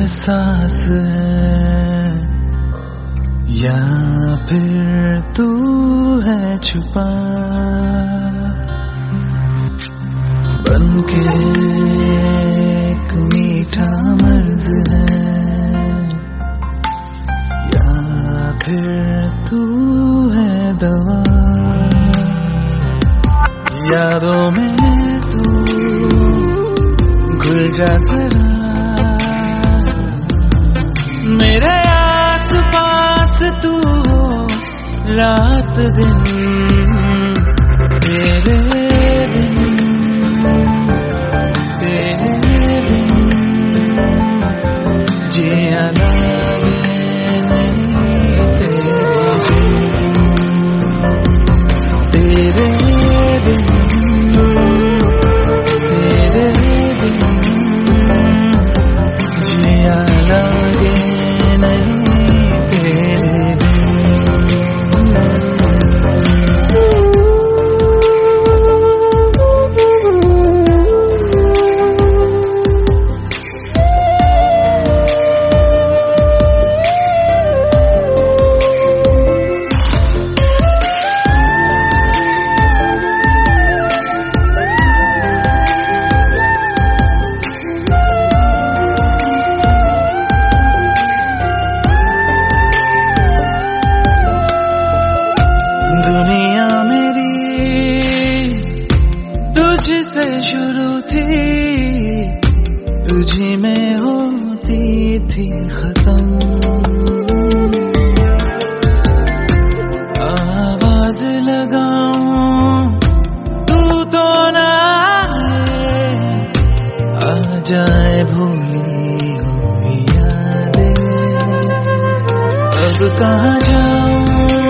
एहसास है या फिर तू है छुपा, बनके एक मीठा मर्ज है या फिर तू है दवा। यादों में तू घुल जा जरा, मेरे आस पास तू हो रात दिन, तेरे बिन जिया लागे नहीं तेरे बिन, तेरे बिन जिया लागे नहीं तेरे बिन। दुनिया मेरी तुझसे शुरू थी, तुझी में होती थी खत्म। आवाज लगाऊं तू तो ना आए, आ जाए भूली हुई यादें, अब कहाँ जाऊं